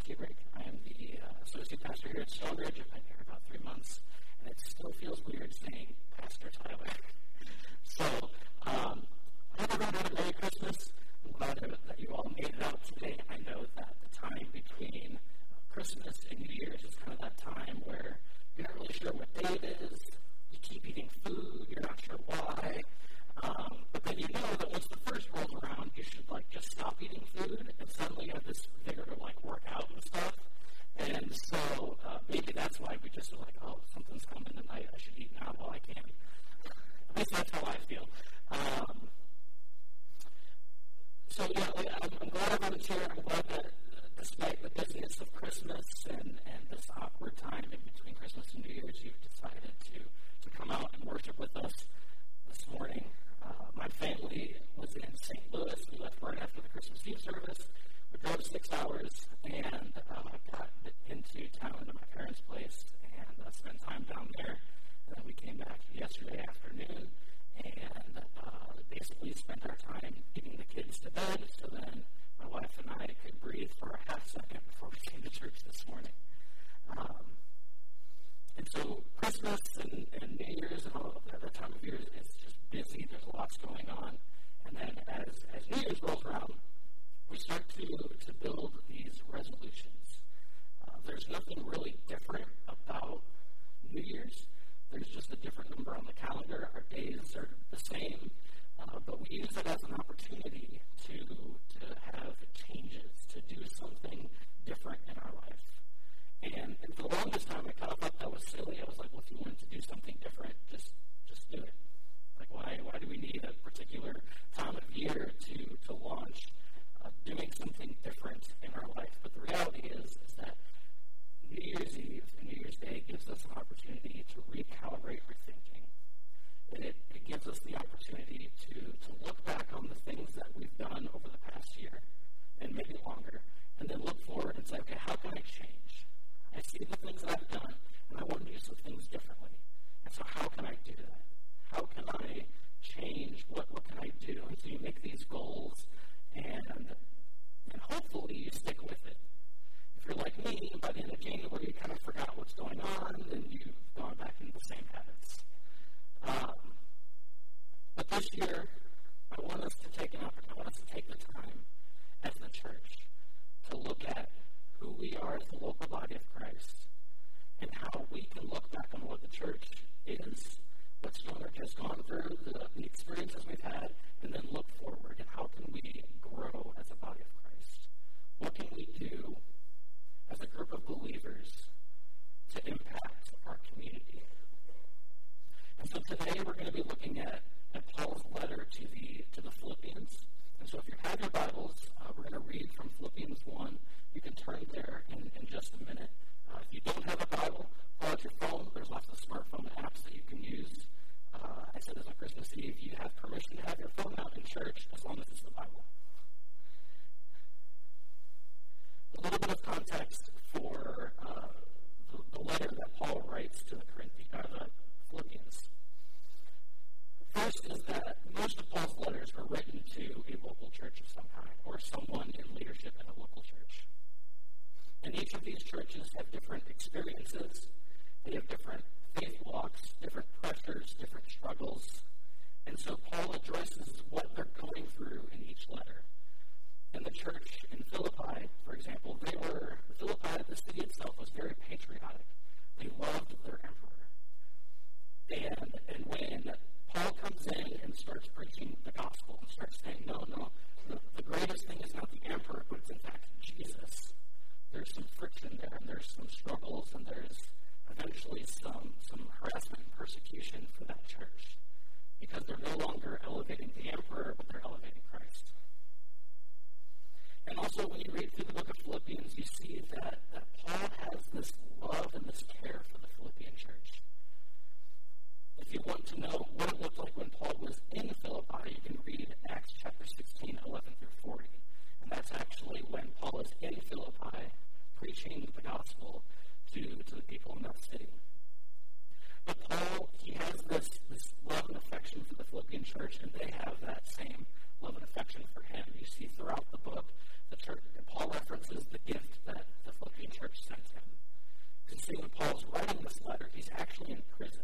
Kubrick. I am the associate pastor here at Stonebridge. I've been here about 3 months, and it still feels weird saying Pastor Tyler. So, I hope everyone had a Merry Christmas. I'm glad that you all made it out today. I know that the time between Christmas and New Year's is kind of that time where you're not really sure what day it is. You keep eating food. You're not sure why. But then you know that once the first rolls around, you should just stop eating food, and suddenly you have this vigor to work out and stuff. And so maybe that's why we just are oh, something's coming tonight. I should eat now while I can. At least that's how I feel. So yeah, I'm glad everyone's here. I'm glad that despite the busyness of Christmas and this awkward time in between Christmas and New Year's, you've decided to come out and worship with us this morning. My family was in St. Louis. We left right after the Christmas Eve service. We drove 6 hours and got into town to my parents' place and spent time down there. And then we came back yesterday afternoon and basically spent our time getting the kids to bed so then my wife and I could breathe for a half second before we came to church this morning. And so Christmas and New Year's and all of that time of year is just busy. There's lots going on. And then as New Year's rolls around, we start to build these resolutions. There's nothing really different about New Year's. There's just a different number on the calendar. Our days are the same, but we use it as an opportunity to have changes, to do something different in our life. And for the longest time, I kind of thought that was silly. I was like, well, if you wanted to do something different, just do it. Why do we need a particular time of year to launch doing something different in our life? But the reality is that New Year's Eve and New Year's Day gives us an opportunity to recalibrate our thinking. It gives us the opportunity to look back on the things that we've done over the past year and maybe longer, and then look forward and say, okay, how can I change? I see the things that I've done, and I want to do some things differently. And so how can I do that? How can I change? What can I do? And so you make these goals, and hopefully you stick with it. If you're like me, by the end of January, you kind of forgot what's going on, and you've gone back into the same habits. But this year, I want us to take the time as the church to look at who we are as the local body of Christ and how we can look back on what the church is, what Stoner has gone through, the experiences we've had, and then look forward and how can we grow as a body of Christ? What can we do as a group of believers to impact our community? And so today we're going to be looking at Paul's letter to the Philippians. And so if you have your Bibles, we're going to read from Philippians 1. You can turn there in just a minute. If you don't have a Bible, pull out your phone. There's lots of smartphone apps that you can use. I said this on Christmas Eve. You have permission to have your phone out in church as long as it's the Bible. A little bit of context for the letter that Paul writes to the Philippians. First is that most of Paul's letters are written to a local church of some kind or someone in leadership in a local church. And each of these churches have different experiences. They have different faith walks, different pressures, different struggles. And so Paul addresses what they're going through in each letter. And the church in Philippi, for example, Philippi, the city itself, was very patriotic. They loved their emperor. And when Paul comes in and starts preaching the gospel and starts saying, no, the greatest thing is not the emperor, but it's in fact Jesus. There's some friction there, and there's some struggles, and there's eventually some harassment and persecution for that church because they're no longer elevating the emperor, but they're elevating Christ. And also, when you read through the book of Philippians, you see that Paul has this love and this care for the Philippian church. If you want to know what it looked like when Paul was in Philippi, you can read Acts chapter 16, 11 through 40. And that's actually when Paul is in Philippi preaching the gospel to the people in that city. But Paul, he has this love and affection for the Philippian church, and they have that same love and affection for him. You see throughout the book, the church, Paul references the gift that the Philippian church sent him. Because see, when Paul's writing this letter, he's actually in prison.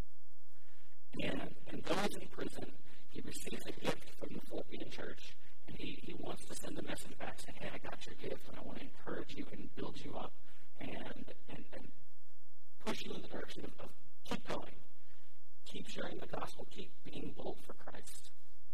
And though he's in prison, he receives a gift from the Philippian church, and he wants to send a message back saying, hey, I got your gift, and I want to encourage you and build you up and push you in the direction of keep going. Keep sharing the gospel. Keep being bold for Christ.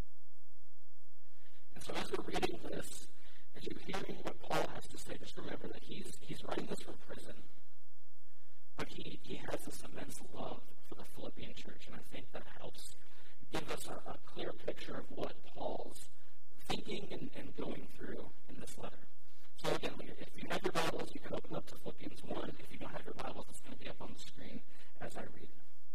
And so as we're reading this, as you're hearing what Paul has to say, just remember that he's writing this from prison, but he has this immense love for the Philippian church, and I think that helps give us a clear picture of what Paul's thinking and going through in this letter. So again, if you have your Bibles, you can open up to Philippians 1. If you don't have your Bibles, it's going to be up on the screen as I read.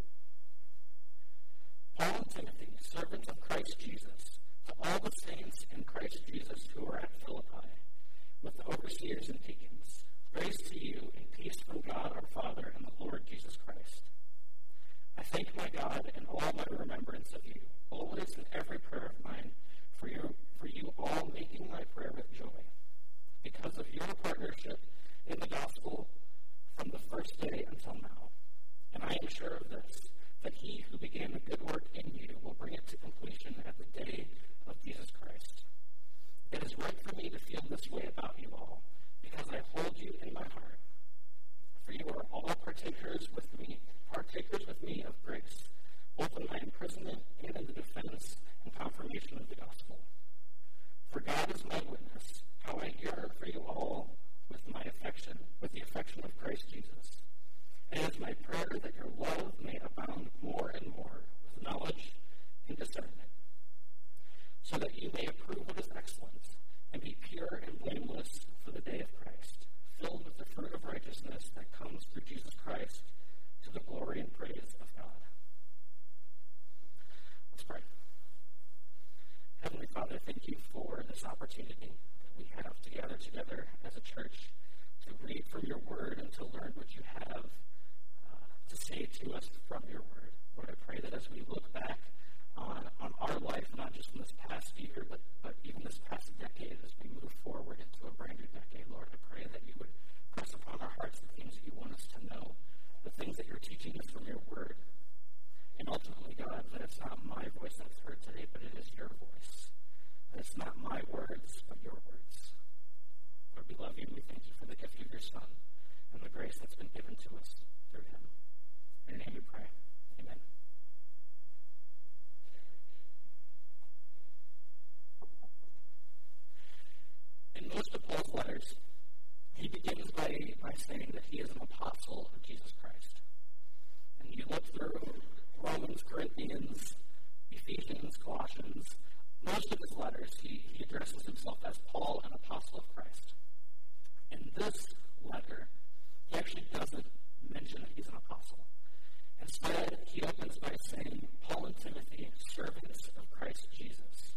Paul and Timothy, servants of Christ Jesus, to all the saints in Christ Jesus who are at Philippi, with the overseers and deacons, grace to you and peace from God our Father and the Lord Jesus Christ. I thank my God in all my remembrance of you, always in every prayer of mine, for you all making my prayer with joy, because of your partnership in the gospel from the first day until now. And I am sure of this, that he who began a good work in you will bring it to completion at the day of Jesus Christ. It is right for me to feel this way about you all, because I hold you in my heart. For you are all partakers with me of grace, both in my imprisonment and in the defense and confirmation of the gospel. For God is my witness, how I yearn for you all with the affection of Christ Jesus. And it is my prayer that your love may abound more and more with knowledge and discernment, so that you may approve what is excellent and be pure and blameless for the day of Christ, filled with the fruit of righteousness that comes through Jesus Christ, to the glory and praise of God. Let's pray. Heavenly Father, thank you for this opportunity that we have to gather together as a church to read from your word and to learn what you have to say to us from your word. Lord, I pray that as we look back on our life, not just in this past year, but even this past decade, as we move forward into a brand new decade, Lord, I pray that you would press upon our hearts the things that you want us to know, the things that you're teaching us from your word. And ultimately, God, that it's not my voice that's heard today, but it is your voice. That it's not my words, but your words. Lord, we love you and we thank you for the gift of your Son and the grace that's been given to us through him. In your name we pray. Amen. In most of Paul's letters, he begins by saying that he is an apostle of Jesus Christ. And you look through Romans, Corinthians, Ephesians, Colossians, most of his letters, he addresses himself as Paul, an apostle of Christ. In this letter, he actually doesn't mention that he's an apostle. Instead, he opens by saying, Paul and Timothy, servants of Christ Jesus.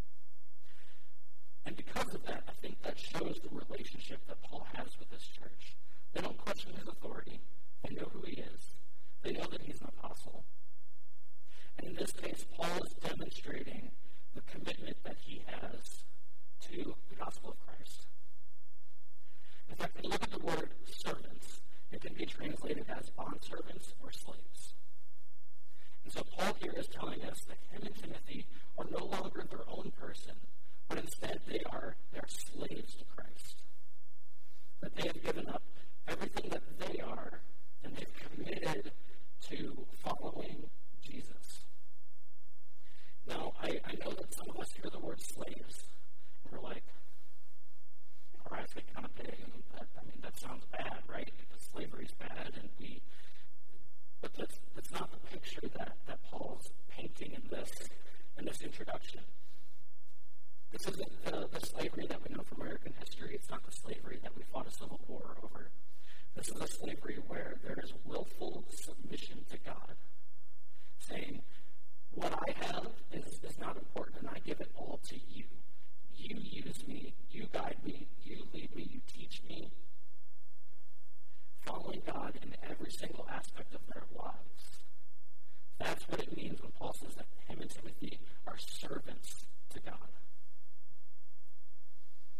And because of that, I think that shows the relationship that Paul has with this church. They don't question his authority. They know who he is. They know that he's an apostle. And in this case, Paul is demonstrating the commitment that he has to the gospel of Christ. In fact, when you look at the word servants, it can be translated as bondservants or slaves. And so Paul here is telling us that him and Timothy are no longer their own person, but instead they are slaves to Christ. That they have given up everything that they are, and they've committed to following Jesus. Now, I know that some of us hear the word slaves, and we're like, our eyes get kind of big, and that sounds bad, right? Because slavery is bad, but that's not the picture that Paul's painting in this introduction. This isn't the slavery that we know from American history. It's not the slavery that we fought a civil war over. This is a slavery where there is willful submission to God, saying, what I have is not important, and I give it all to you. You use me, you guide me, you lead me, you teach me. Following God in every single aspect of their lives. That's what it means when Paul says that him and Timothy are servants to God.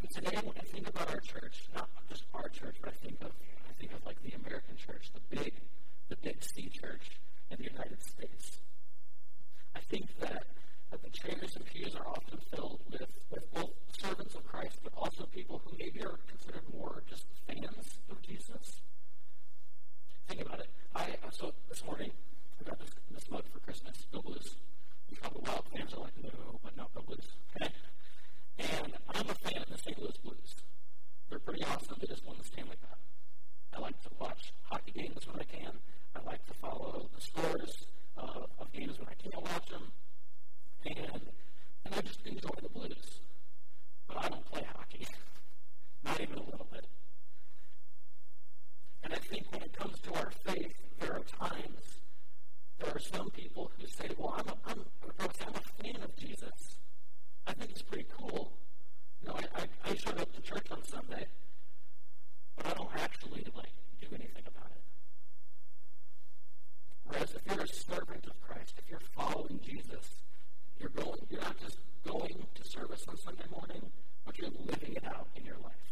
And today, when I think about our church, not just our church, but I think of like the American church, the big C church in the United States. I think that the chairs and pews are often filled with both servants of Christ, but also people who maybe are considered more just fans of Jesus. Think about it. So this morning, I got this mug for Christmas, Go Blues. You probably Wild fans are like, no, but not Go Blues. Okay? And I'm a fan of the St. Louis Blues. They're pretty awesome. They just won the Stanley Cup. I like to watch hockey games when I can. I like to follow the scores of games when I can't watch them. And I just enjoy the Blues. But I don't play hockey. Not even a little bit. And I think when it comes to our faith, there are some people who say, well, I'm a fan of Jesus. I think it's pretty cool. You know, I showed up to church on Sunday, but I don't actually, do anything about it. Whereas if you're a servant of Christ, if you're following Jesus, you're not just going to service on Sunday morning, but you're living it out in your life.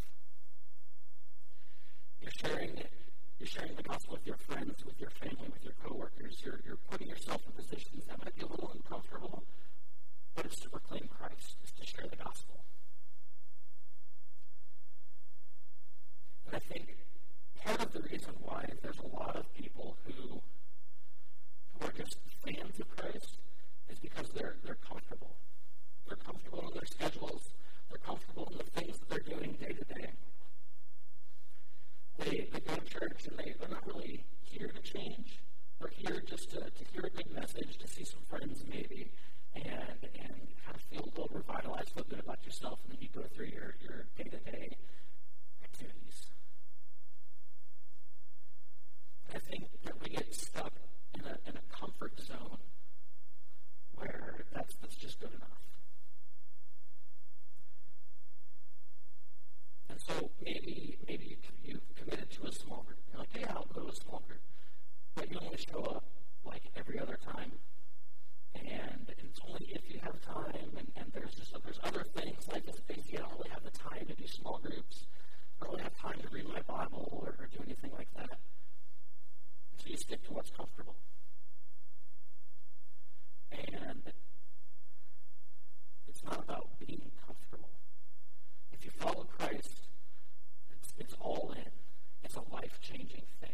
You're sharing the gospel with your friends, with your family, with your coworkers. You're putting yourself in positions that might be a little uncomfortable, but it's to proclaim Christ. It's to share the gospel. And I think part of the reason why there's a lot of people who are just fans of Christ is because they're comfortable. They're comfortable in their schedules. They're comfortable in the things that they're doing day to day. They go to church and they're not really here to change. They're here just to hear a good message, to see some friends maybe, and kind of feel a little revitalized, feel good about yourself, and then you go through your day-to-day activities. I think that we get stuck in a comfort zone where that's just good enough. And so maybe you've committed to a small group. You're like, hey, I'll go to a small group. But you only show up like every other time. And it's only if you have time, and there's other things, life is busy. I don't really have the time to do small groups. I don't really have time to read my Bible or do anything like that. So you stick to what's comfortable. And it's not about being comfortable. If you follow Christ, it's all in. It's a life-changing thing.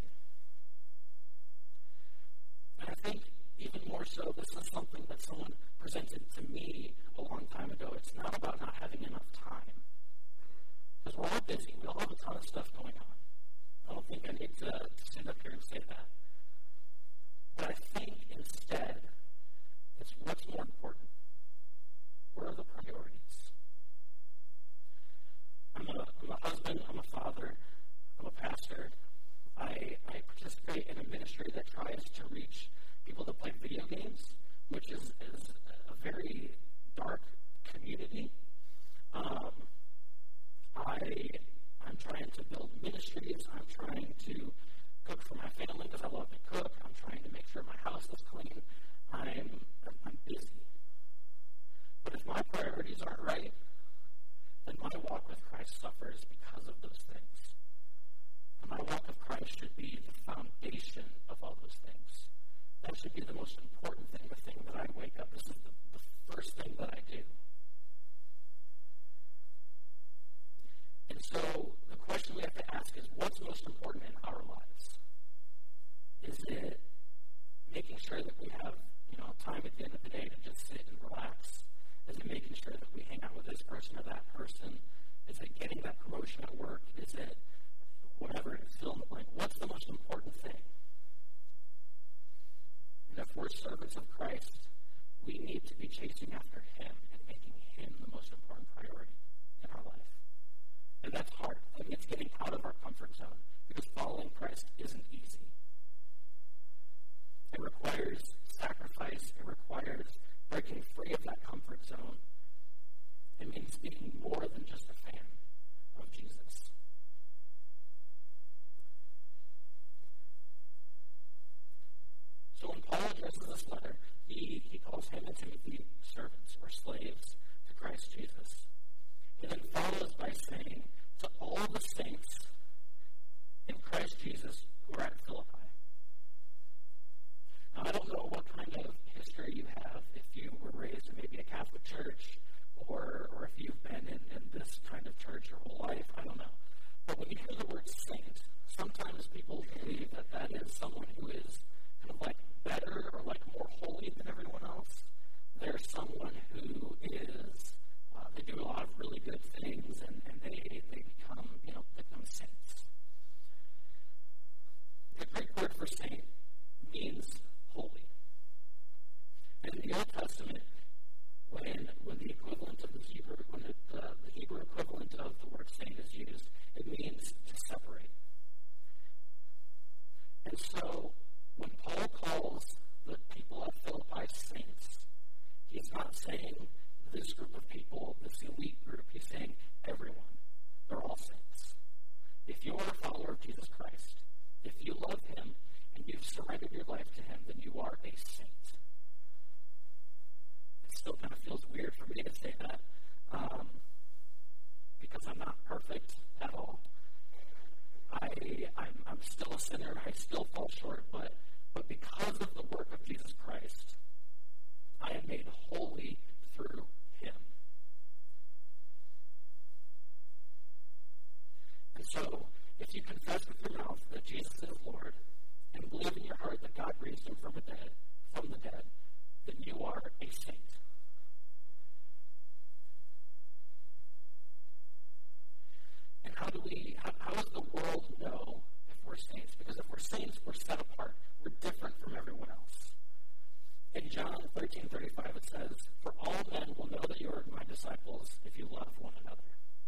And I think even more so, this is something that someone presented to me a long time ago. It's not about not having enough time. Because we're all busy. We all have a ton of stuff going on. I don't think I need to stand up here and say that. But I think instead, it's what's more important. What are the priorities? I'm a husband, I'm a father, I'm a pastor. I participate in a ministry that tries to reach people that play video games, which is a very dark community. I'm trying to build ministries. I'm trying to cook for my family because I love to cook. I'm trying to make sure my house is clean. I'm busy. But if my priorities aren't right, then my walk with Christ suffers because of those things. And my walk with Christ should be the foundation of all those things. That should be the most important thing, the thing that I wake up. This is the first thing that I do. And so the question we have to ask is, what's most important in our lives? Is it making sure that we have, time at the end of the day to just sit and relax? Is it making sure that we hang out with this person or that person? Is it getting that promotion at work? Is it whatever it is, fill in the blank? What's the most important thing? And if we're servants of Christ, we need to be chasing after Him and making Him the most important priority in our life. And that's hard. I mean, it's getting out of our comfort zone because following Christ isn't easy. It requires sacrifice. It requires breaking free of that comfort zone. It means being more than just a fan of Jesus. So when Paul addresses this letter, he calls him and Timothy servants or slaves to Christ Jesus. He then follows by saying, to all the saints in Christ Jesus who are at Philippi. Now, I don't know what kind of history you have, if you were raised in maybe a Catholic church, or if you've been in this kind of church your whole life. I don't know. But when you hear the word saint, sometimes people believe that that is someone who is kind of like better or like more holy than everyone else. They're someone who is, they do a lot of really good things, and they become saints. The Greek word for saint means holy. And in the Old Testament, when the equivalent of the Hebrew, when the Hebrew equivalent of the word saint is used, it means to separate. And so, when Paul calls the people at Philippi saints, he's not saying this group of people, this elite group. He's saying everyone. They're all saints. If you are a follower of Jesus Christ, if you love him and you've surrendered your life to him, then you are a saint. It still kind of feels weird for me to say that because I'm not perfect at all. I'm still a sinner. I still fall short, but because of the work of Jesus Christ, I am made holy through him. And so, if you confess with your mouth that Jesus is Lord, and believe in your heart that God raised him from the dead, then you are a saint. And how does the world know if we're saints? Because if we're saints, we're set apart. We're different from everyone else. In John 13:35 it says, "For all men will know that you are my disciples if you love one another."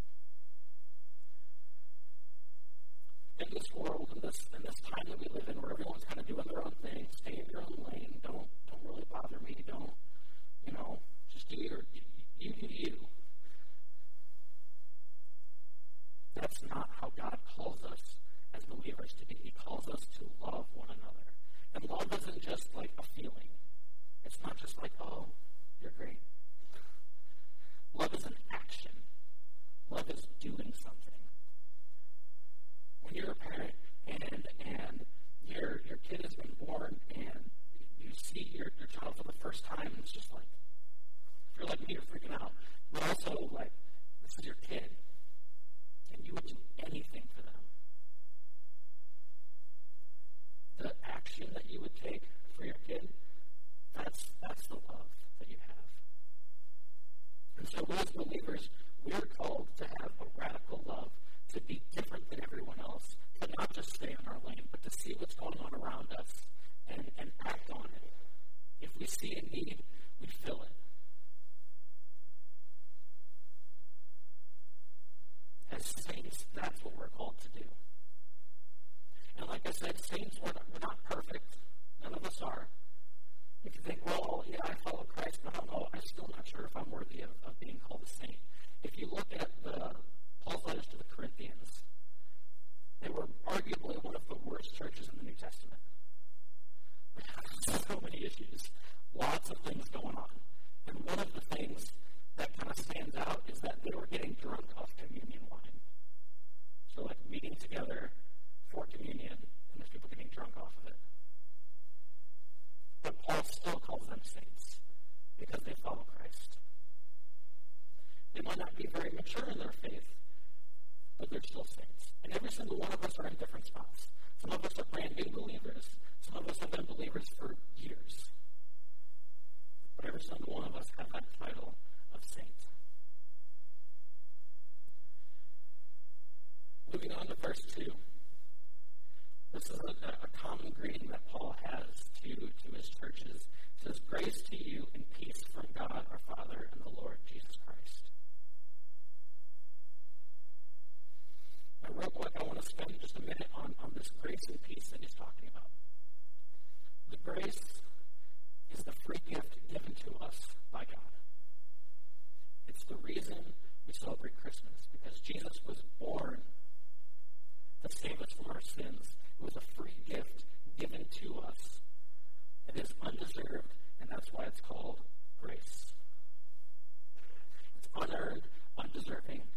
In this world, in this time that we live in, where everyone's kind of doing their own thing, stay in your own lane, don't really bother me, don't, just do you do you. That's not how God calls us as believers to be. He calls us to love one another. And love isn't just like a feeling. It's not just like, oh, you're great. Love is an action. Love is doing something. When you're a parent and your kid has been born and you see your child for the first time, and it's just like, if you're like me, you're freaking out. But also, like, this is your kid. And you would do anything for them. The action that you would take for your kid, that's the love that you have. And so we as believers, we're called to have a radical love, to be different than everyone else, to not just stay in our lane, but to see what's going on around us and act on it. If we see a need, we fill it. As saints, that's what we're called to do. And like I said, saints, we're not perfect. None of us are. If you think, well, yeah, I follow Christ, but I don't know, I'm still not sure if I'm worthy of being called a saint. If you look at Paul's letters to the Corinthians, they were arguably one of the worst churches in the New Testament. So many issues, lots of things going on. And one of the things that kind of stands out is that they were getting drunk off communion wine. So like meeting together for communion, and there's people getting drunk off of it. But Paul still calls them saints because they follow Christ. They might not be very mature in their faith, but they're still saints. And every single one of us are in different spots. Some of us are brand new believers. Some of us have been believers for years. But every single one of us have that title of saint. Moving on to verse 2. This is a common greeting that Paul has to his churches. It says, "Grace to you and peace from God our Father and the Lord Jesus Christ." Now, real quick, I want to spend just a minute on this grace and peace that he's talking about. The grace is the free gift given to us by God. It's the reason we celebrate Christmas, because Jesus was born to save us from our sins. It was a free gift given to us. It is undeserved, and that's why it's called grace. It's unearned, undeserving,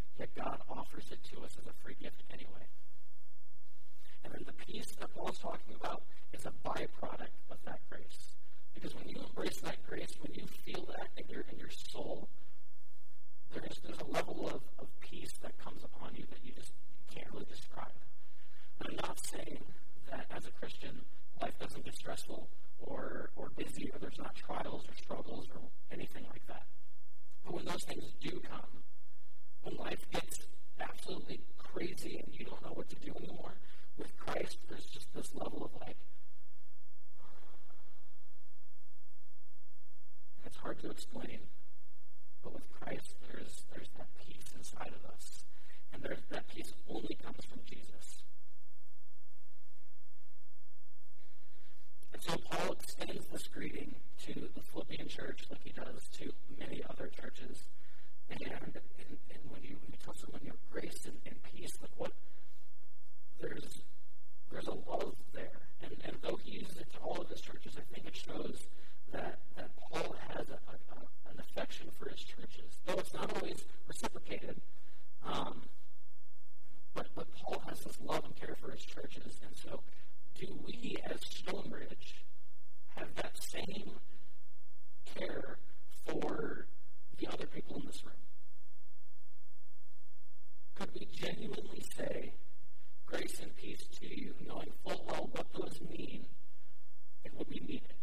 it to us as a free gift anyway. And then the peace that Paul's talking about is a byproduct of that grace. Because when you embrace that grace, when you feel that in your soul, there's a level of peace that comes upon you that you can't really describe. And I'm not saying that as a Christian, life doesn't get stressful or busy, or there's not trials or struggles or anything like that. But when those things do come, when life gets absolutely crazy and you don't know what to do anymore, with Christ, there's just this level of and it's hard to explain, but with Christ, there's that peace inside of us. And that peace only comes from Jesus. And so Paul extends this greeting to the Philippian church like he does to many other churches. And when you tell someone you have grace and peace, there's a love there. And though he uses it to all of his churches, I think it shows that Paul has an affection for his churches. Though it's not always reciprocated, but Paul has this love and care for his churches. And so do we as Stonebridge have that same care for the other people in this room? Could we genuinely say grace and peace to you, knowing full well what those mean and what we mean it?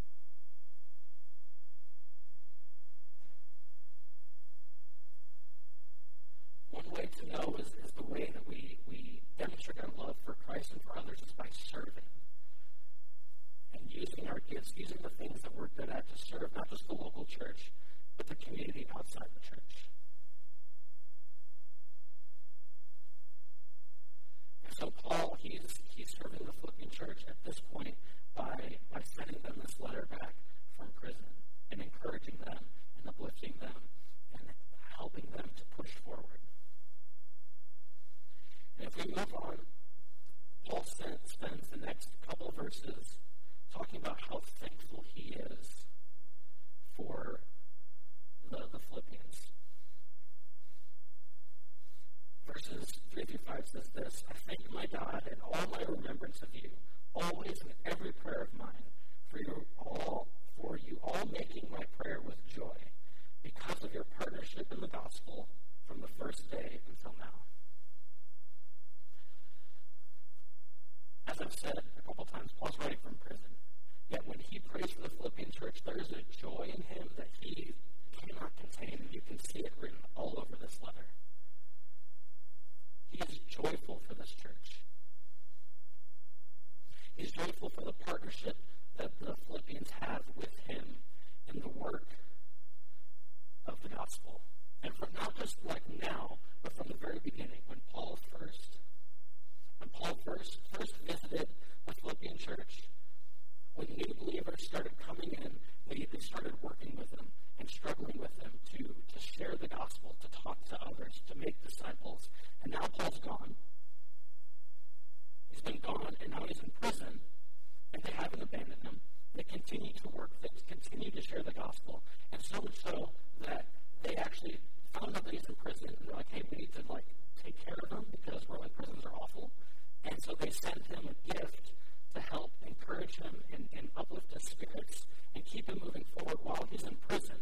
One way to know is the way that we demonstrate our love for Christ and for others is by serving. And using our gifts, using the things that we're good at to serve not just the local church, but the community outside the church. And so Paul, he's serving the Philippian church at this point by sending them this letter back from prison and encouraging them and uplifting them and helping them to push forward. And if we move on, Paul spends the next couple of verses talking about how thankful he is for the Philippians. Verses 3 through 5 says this: I thank my God in all my remembrance of you, always in every prayer of mine, for you all making my prayer with joy, because of your partnership in the gospel from the first day until now. As I've said a couple times, Paul's writing from prison. Yet when he prays for the Philippian church, there is a joy in him that he cannot contain, and you can see it written all over this letter. He is joyful for this church. He's joyful for the partnership that the Philippians have with him in the work of the gospel. And from not just like now, but from the very beginning, when Paul first visited the Philippian church, when new believers started coming in, they started working with them and struggling with them to share the gospel, to talk to others, to make disciples. And now Paul's gone. He's been gone, and now he's in prison, and they haven't abandoned him. They continue to work. They continue to share the gospel. And so much so that they actually found out that he's in prison, and they're like, hey, we need to take care of him because we're like, prisons are awful. And so they send him a gift to help encourage him and uplift his spirits and keep him moving forward while he's in prison.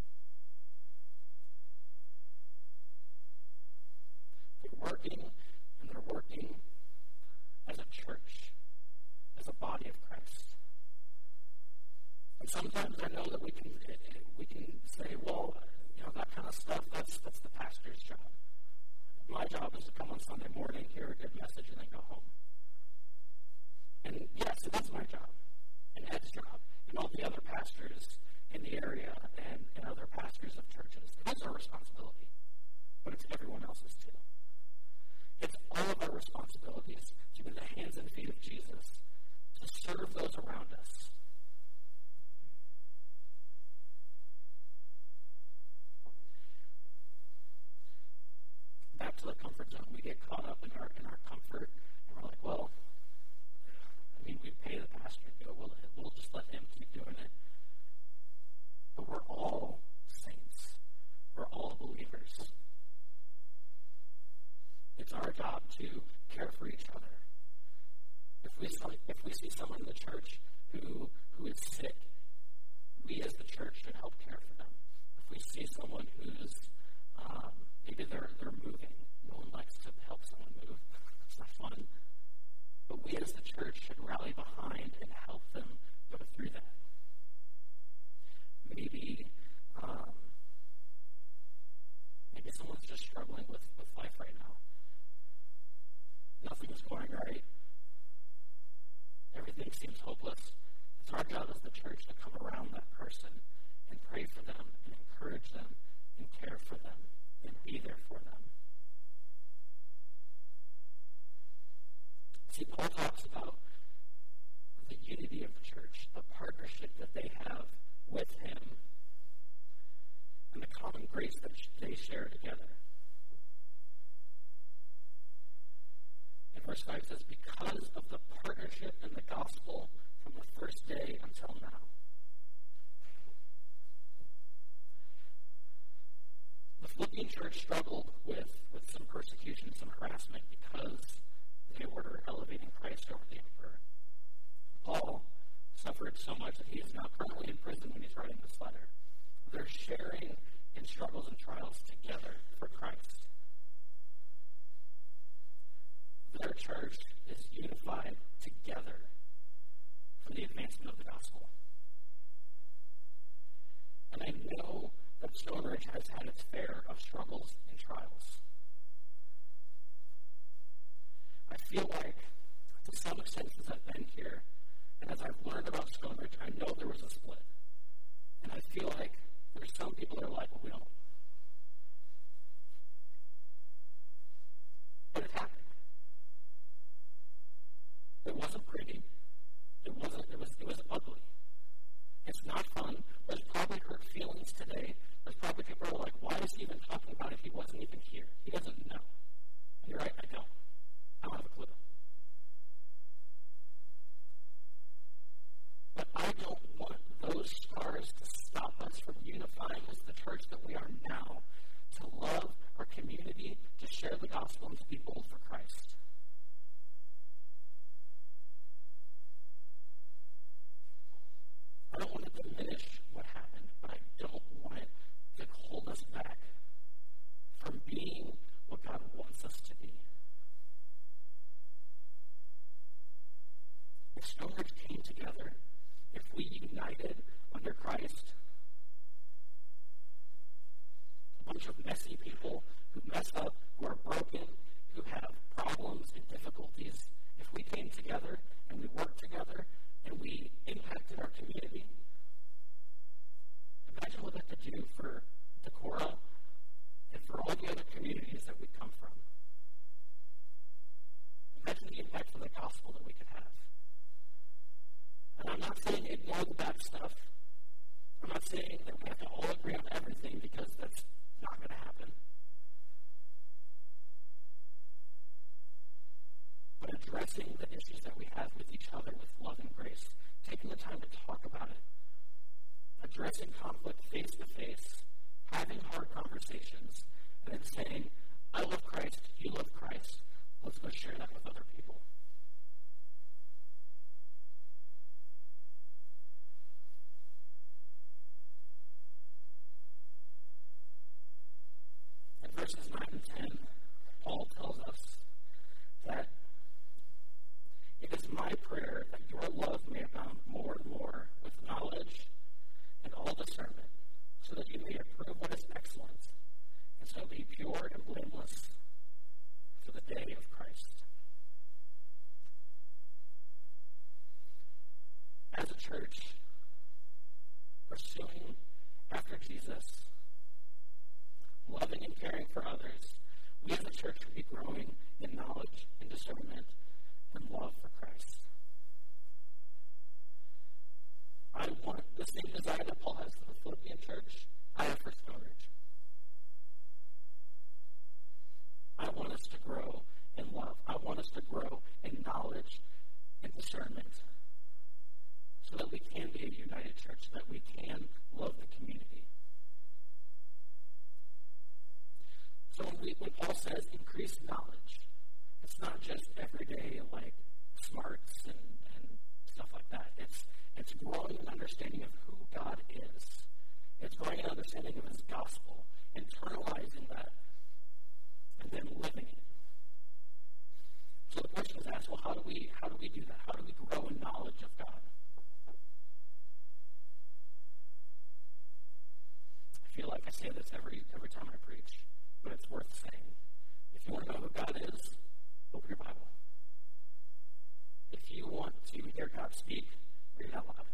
They're working as a church, as a body of Christ. And sometimes I know that we can say, well, that kind of stuff, that's the pastor's job. My job is to come on Sunday morning, hear a good message, and then go home. And yes, it is my job, and Ed's job, and all the other pastors in the area and other pastors of churches. It is our responsibility, but it's everyone else's too. It's all of our responsibilities to be the hands and feet of Jesus, to serve those around us. Back to the comfort zone. We get caught up in our comfort, and we're like, well, we pay the pastor to do it. We'll just let him keep doing it. But we're all saints. We're all believers. to care for each other. If we see someone in the church who is sick, we as the church should help care for them. If we see someone who's maybe they're moving, no one likes to help someone move. It's not fun. But we as the church should rally behind and help them go through that. Maybe someone's just struggling with life right now. Nothing is going right. Everything seems hopeless. It's our job as the church to come around that person and pray for them and encourage them and care for them and be there for them. See, Paul talks about the unity of the church, the partnership that they have with him, and the common grace that they share together. And verse 5 says, because of the partnership in the gospel from the first day until now. The Philippian church struggled with some persecution, some harassment, because they were elevating Christ over the emperor. Paul suffered so much that he is now currently in prison when he's writing this letter. They're sharing in struggles and trials together for Christ. Their church is unified together for the advancement of the gospel. And I know that Stonebridge has had its share of struggles and trials. I feel like, to some extent, since I've been here, and as I've learned about Stonebridge, I know there was a split. And I feel like there's some people that are like, well, we don't. But it happened. It wasn't pretty. It was ugly. It's not fun. There's probably hurt feelings today. There's probably people who are like, why is he even talking about it? He wasn't even here. He doesn't know. And you're right, I don't have a clue. But I don't want those scars to stop us from unifying as the church that we are now, to love our community, to share the gospel, and to be bold for Christ. I don't want to diminish what happened, but I don't want it to hold us back from being what God wants us to be. If Stonebridge came together, if we united under Christ, a bunch of messy people who mess up, who are broken, who have problems and difficulties, if we came together and we worked together and we impacted our community, imagine what that could do for Decorah and for all the other communities that we come from. Imagine the impact of the gospel that we could have. And I'm not saying ignore the bad stuff. I'm not saying that we have to all agree on everything, because that's not going to happen. But addressing the issues that we have with each other with love and grace, taking the time to talk about it, addressing conflict face to face, having hard conversations, and then saying, I love Christ, you love Christ, let's go share that with other people. In verses 9 and 10, Paul tells us that it is my prayer that your love may abound more and more with knowledge and all discernment, so that you may approve what is excellent, and so be pure and blameless for the day of Christ. As a church, pursuing after Jesus, loving and caring for others, we as a church should be growing in knowledge and discernment and love for Christ. I want the same desire that Paul has for the Philippian church, I have for Stonebridge. I want us to grow in love. I want us to grow in knowledge and discernment, so that we can be a united church, so that we can love the community. So when Paul says increase knowledge It's not just everyday, like, smarts and stuff like that. It's growing an understanding of who God is. It's growing an understanding of his gospel, internalizing that, and then living it. So the question is asked, well, how do we do that? How do we grow in knowledge of God? I feel like I say this every time I preach, but it's worth saying. If you want to know who God is, open your Bible. If you want to hear God speak, read it out loud.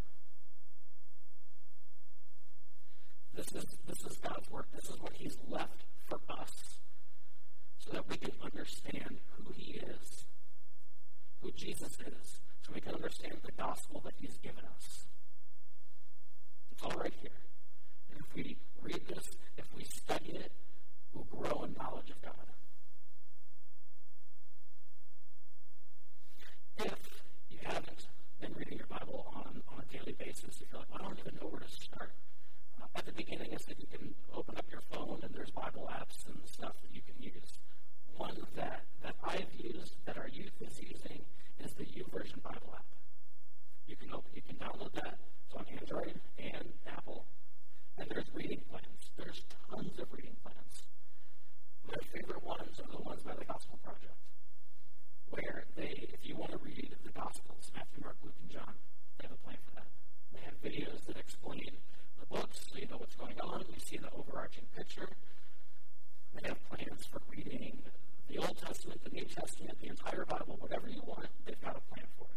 This is God's work. This is what he's left for us so that we can understand who he is, who Jesus is, so we can understand the gospel that he's given us. It's all right here. And if we read this, if we study it, we'll grow in knowledge of God. If you haven't been reading your Bible on a daily basis, if you're like, well, I don't even know where to start. At the beginning, I said you can open up your phone and there's Bible apps and stuff that you can use. One that I've used, that our youth is using, is the YouVersion Bible app. You can download that. It's on Android and Apple. And there's reading plans. There's tons of reading plans. My favorite ones are the ones by the Gospel Project, where if you want to read the Gospels, Matthew, Mark, Luke, and John, they have a plan for that. They have videos that explain the books so you know what's going on. You see the overarching picture. They have plans for reading the Old Testament, the New Testament, the entire Bible, whatever you want, they've got a plan for it.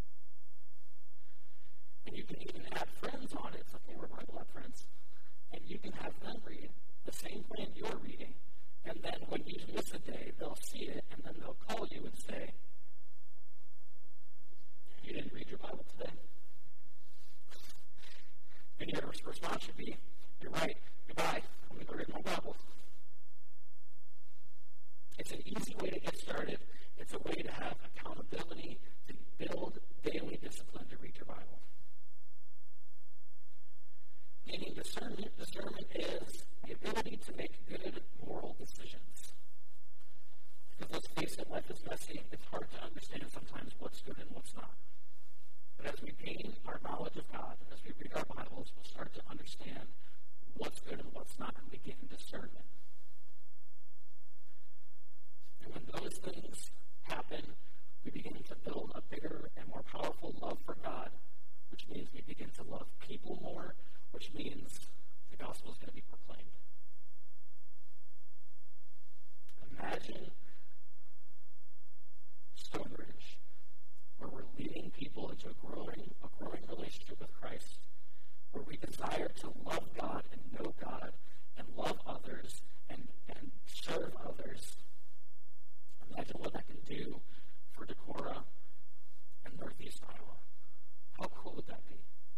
And you can even add friends on it. It's like, hey, we're Bible app friends. And you can have them read the same plan you're reading. And then when you miss a day, they'll see it, and then they'll call you and say, you didn't read your Bible today. And your response should be, you're right, goodbye, I'm going to go read my Bible. It's an easy way to get started. It's a way to have accountability, to build daily discipline to read your Bible. Meaning discernment is the ability to make good moral decisions. Because let's face it, life is messy. It's hard to understand sometimes what's good and what's not. But as we gain our knowledge of God, as we read our Bibles, we'll start to understand what's good and what's not, and we gain discernment. And when those things happen, we begin to build a bigger and more powerful love for God, which means we begin to love people more, which means the gospel is going to be proclaimed. Imagine Stonebridge, where we're leading people into a growing relationship with Christ, where we desire to love God and know God and love others and serve others. Imagine what that can do for Decorah and Northeast Iowa. How cool would that be?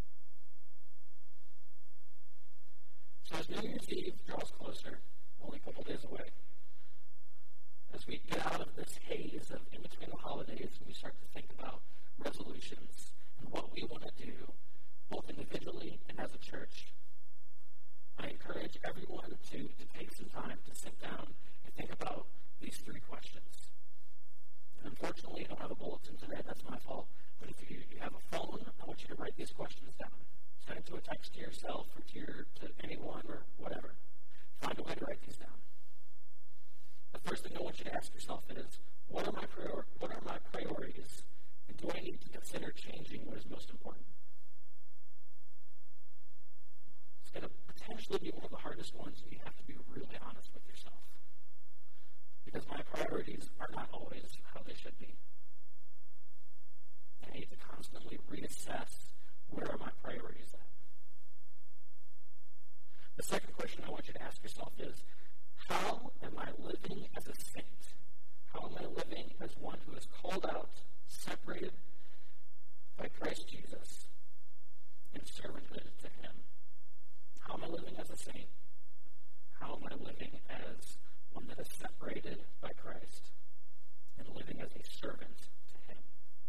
So as New Year's Eve draws closer, only a couple days away, as we get out of this haze of in between the holidays and we start to think about resolutions and what we want to do, both individually and as a church, I encourage everyone to take some time to sit down and think about these three questions. And unfortunately, I don't have a bulletin today. That's my fault. But if you have a phone, I want you to write these questions down. Send it to a text to yourself or to anyone or whatever. Find a way to write these down. The first thing I want you to ask yourself is, what are my priorities, and do I need to consider changing what is most important? It's going to potentially be one of the hardest ones, and you have to be really honest with yourself. Because my priorities are not always how they should be. I need to constantly reassess, where are my priorities at? The second question I want you to ask yourself is, how am I living as a saint? How am I living as one who is called out, separated by Christ Jesus, in servanthood to him? How am I living as a saint? How am I living as one that is separated by Christ and living as a servant to him?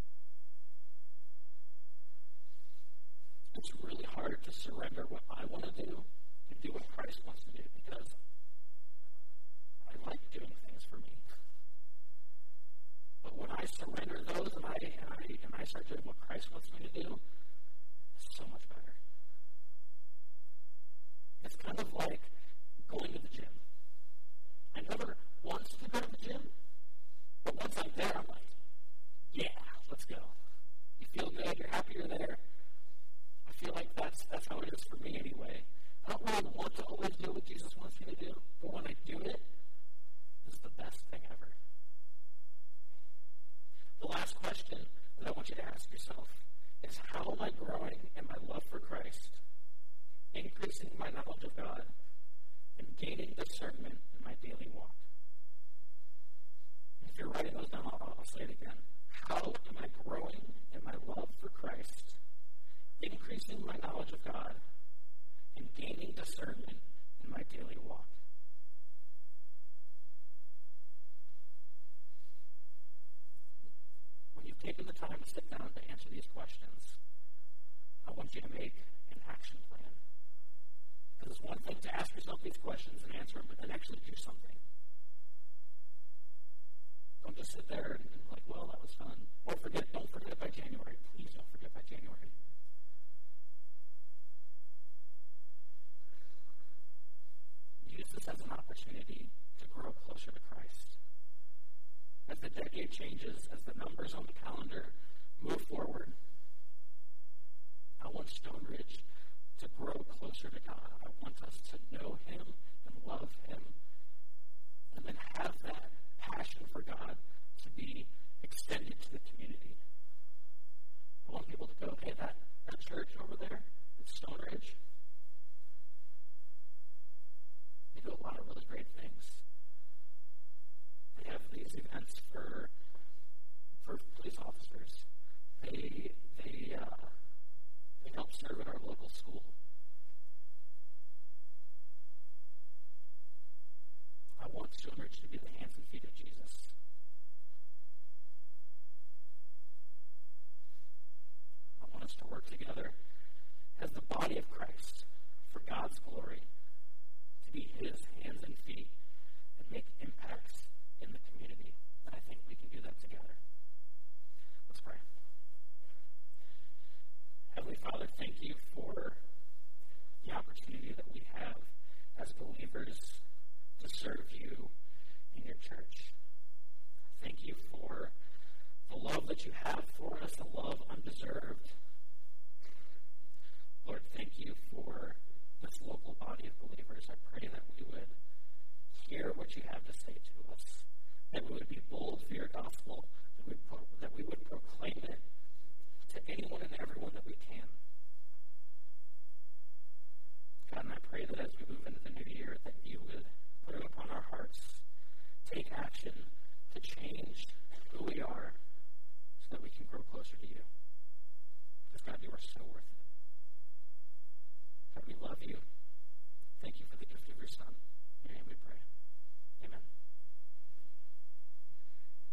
It's really hard to surrender what I want to do and do what Christ wants to do, because I like doing things for me. Christ wants me to do is so much better. It's kind of like going to the gym. I never wanted to go to the gym, but once I'm there, I'm like, yeah, let's go. You feel good, you're happy you're there. I feel like that's how it is for me anyway. I don't really want to always do what Jesus wants me to do, but when I do it, it's the best thing ever. The last question that I want you to ask yourself is, how am I growing in my love for Christ, increasing my knowledge of God, and gaining discernment in my daily walk? If you're writing those down, I'll say it again. How am I growing in my love for Christ, increasing my knowledge of God, and gaining discernment in my daily walk? When you've taken the time to sit down to answer these questions, I want you to make an action plan. Because it's one thing to ask yourself these questions and answer them, but then actually do something. Don't just sit there and like, well, that was fun. Or don't forget it by January. Please don't forget by January. Use this as an opportunity to grow closer to Christ. As the decade changes, as the numbers on the calendar move forward, I want Stonebridge to grow closer to God. I want us to know Him and love Him, and then have that passion for God to be extended to the community. I want people to go, hey, that church over there, it's Stonebridge. They do a lot of really great things. They have these events for police officers. They help serve at our local school. I want Stonebridge to be the hands and feet of Jesus. I want us to work together as the body of Christ for God's glory, to be His hands and feet and make impacts in the community. And I think we can do that together. Let's pray. Heavenly Father, thank you for the opportunity that we have as believers to serve you in your church. Thank you for the love that you have for us, a love undeserved. Lord, thank you for this local body of believers. I pray that we would hear what you have to say to us, that we would be bold for your gospel, that we would proclaim it to anyone and everyone that we can. God, and I pray that as we move into the new year, that you would put it upon our hearts, take action to change who we are so that we can grow closer to you. Because, God, you are so worth it. God, we love you. Thank you for the gift of your Son. In your name we pray. Amen.